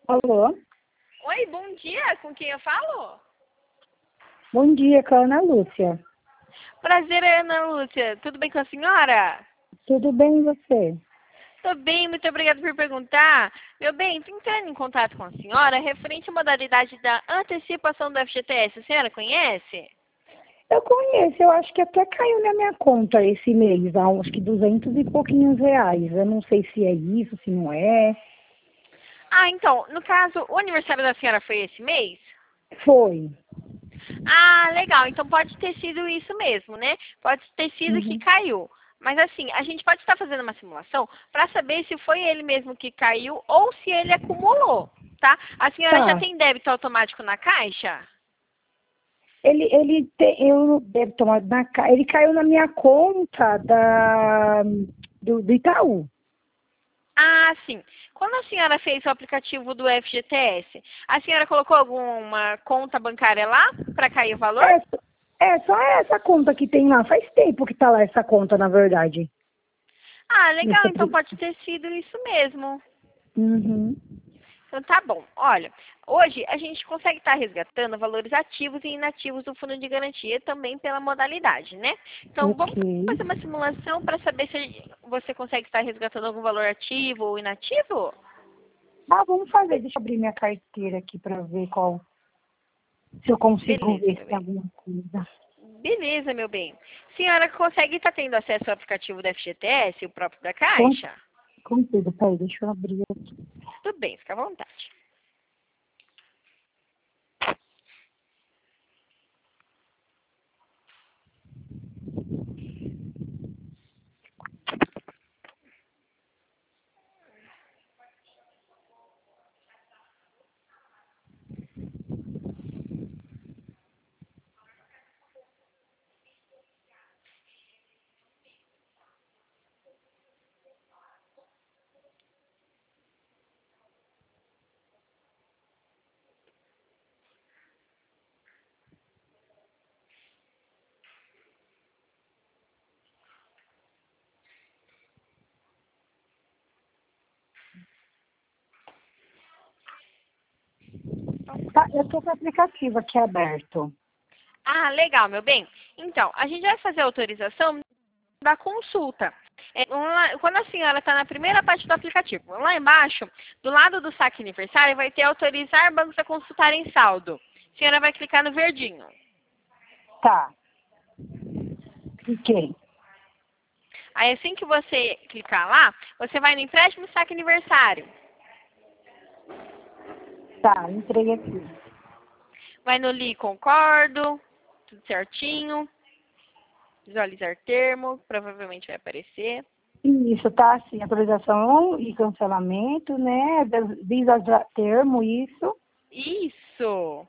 Alô? Oi, bom dia. Com quem eu falo? Bom dia, com a Ana Lúcia. Prazer, Ana Lúcia. Tudo bem com a senhora? Tudo bem e você? Tô bem, muito obrigada por perguntar. Meu bem, tô entrando em contato com a senhora referente à modalidade da antecipação do FGTS. A senhora conhece? Eu conheço, eu acho que até caiu na minha conta esse mês, acho que 200 e pouquinhos reais. Eu não sei se é isso, se não é. Ah, então, no caso, o aniversário da senhora foi esse mês? Foi. Ah, legal. Então pode ter sido isso mesmo, né? Pode ter sido que Uhum. caiu. Mas assim, a gente pode estar fazendo uma simulação para saber se foi ele mesmo que caiu ou se ele acumulou, tá? A senhora já Tá. tem débito automático na caixa? Eu devo tomar ele caiu na minha conta do Itaú. Ah, sim. Quando a senhora fez o aplicativo do FGTS, a senhora colocou alguma conta bancária lá para cair o valor? É, só essa conta que tem lá. Faz tempo que tá lá essa conta, na verdade. Ah, legal. Nesse Então apli- pode ter sido isso mesmo. Uhum. Então tá bom. Olha, hoje a gente consegue estar resgatando valores ativos e inativos do fundo de garantia também pela modalidade, né? Então Ok. vamos fazer uma simulação para saber se você consegue estar resgatando algum valor ativo ou inativo? Ah, vamos fazer. Deixa eu abrir minha carteira aqui para ver se eu consigo Beleza, ver meu se tem bem. alguma coisa. Beleza, meu bem. Senhora consegue estar tendo acesso ao aplicativo da FGTS, o próprio da Com, Caixa? consigo. Peraí, deixa eu abrir aqui. Tudo bem, fica à vontade. Tá, eu tô com o aplicativo aqui aberto. Ah, legal, meu bem. Então, a gente vai fazer a autorização da consulta. Quando a senhora está na primeira parte do aplicativo, lá embaixo, do lado do saque aniversário, vai ter autorizar bancos a consultar em saldo. A senhora vai clicar no verdinho. Tá, cliquei. Aí assim que você clicar lá, você vai no empréstimo saque aniversário. Tá, entrei aqui. Vai no li concordo, tudo certinho. Visualizar termo, provavelmente vai aparecer. Isso, tá assim, atualização e cancelamento, né? Visa termo, isso. Isso!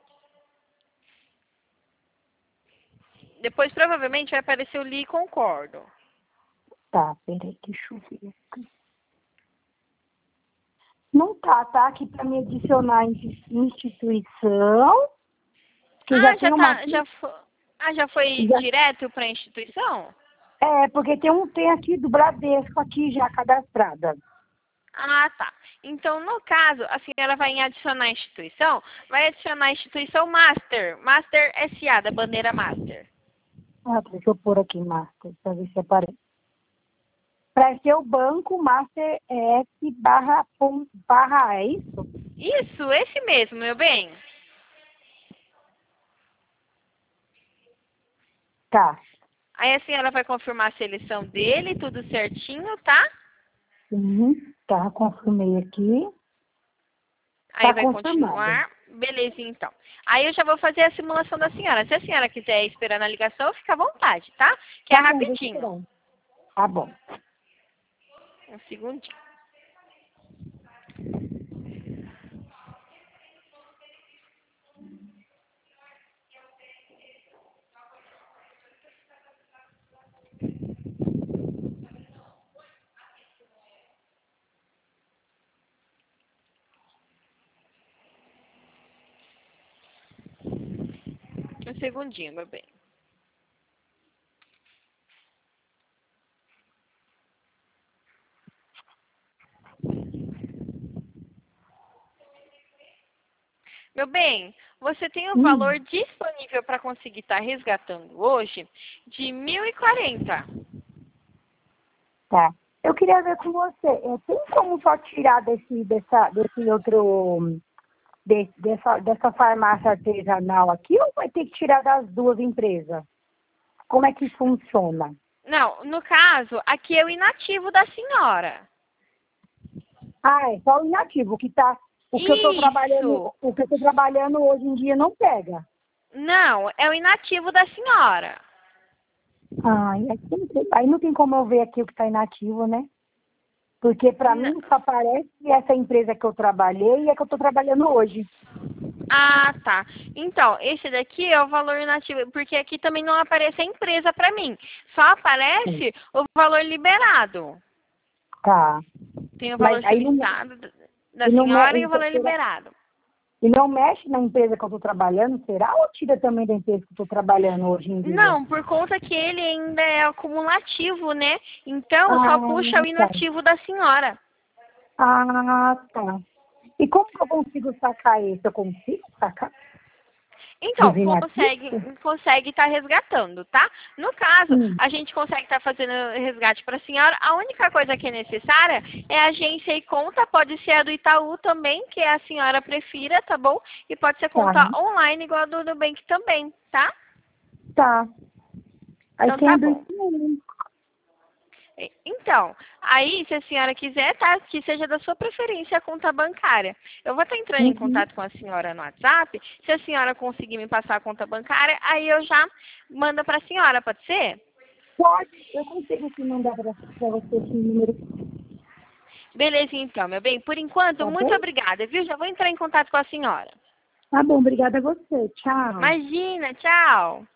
Depois provavelmente vai aparecer o li concordo. Tá, peraí, deixa eu ver aqui. Não tá aqui para me adicionar instituição, que já Ah, tem uma já foi já, direto para a instituição? porque tem aqui do Bradesco aqui já cadastrada. Ah, tá. Então, no caso, a senhora vai em adicionar a instituição, vai adicionar a instituição Master, Master SA, da bandeira Master. Ah, deixa eu pôr aqui Master, para ver se aparece. Para ser o banco Master S barra, é isso? Isso, esse mesmo, meu bem. Tá. Aí a senhora vai confirmar a seleção dele, tudo certinho, tá? Uhum. Tá, confirmei aqui. Aí Tá vai confirmado. continuar. Beleza, então. Aí eu já vou fazer a simulação da senhora. Se a senhora quiser esperar na ligação, fica à vontade, tá? Que é Tá bom, vou rapidinho. esperar. Tá bom. Um segundinho. Um segundinho, meu bem. Meu bem, você tem o valor disponível para conseguir estar resgatando hoje de 1.040. Tá. Eu queria ver com você, tem como só tirar desse outro, dessa farmácia artesanal aqui, ou vai ter que tirar das duas empresas? Como é que funciona? Não, no caso, aqui é o inativo da senhora. Ah, é só o inativo, o que eu estou trabalhando, Isso. o que eu tô trabalhando hoje em dia não pega. Não, é o inativo da senhora. Ah, aí não tem como eu ver aqui o que está inativo, né? Porque para N- mim só aparece essa empresa que eu trabalhei e a que eu estou trabalhando hoje. Ah, tá. Então, esse daqui é o valor inativo, porque aqui também não aparece a empresa para mim. Só aparece o valor liberado. Tá. Tem o valor Mas aí não, solicitado da e não, senhora e o então, valor liberado. e não mexe na empresa que eu estou trabalhando, será? Ou tira também da empresa que eu estou trabalhando hoje em dia? Não, por conta que ele ainda é acumulativo, né? Então, só Ah, puxa o tá. inativo da senhora. Ah, tá. E como que eu consigo sacar esse? Eu consigo sacar dos Então, inativos? consegue estar resgatando, tá? No caso, Sim. a gente consegue estar fazendo resgate para a senhora. A única coisa que é necessária é a agência e conta. Pode ser a do Itaú também, que a senhora prefira, tá bom? E pode ser Tá. conta online, igual a do Nubank também, tá? Tá. Aí Então, tem a tá do bom. Itaú. Então, aí, se a senhora quiser, tá? Que seja da sua preferência a conta bancária. Eu vou estar entrando em Uhum. contato com a senhora no WhatsApp. Se a senhora conseguir me passar a conta bancária, aí eu já mando para a senhora, pode ser? Pode. Eu consigo te mandar para você esse número, Beleza, então, meu bem. Por enquanto, tá muito bom? obrigada, viu? Já vou entrar em contato com a senhora. Tá bom. Obrigada a você. Tchau. Imagina, tchau.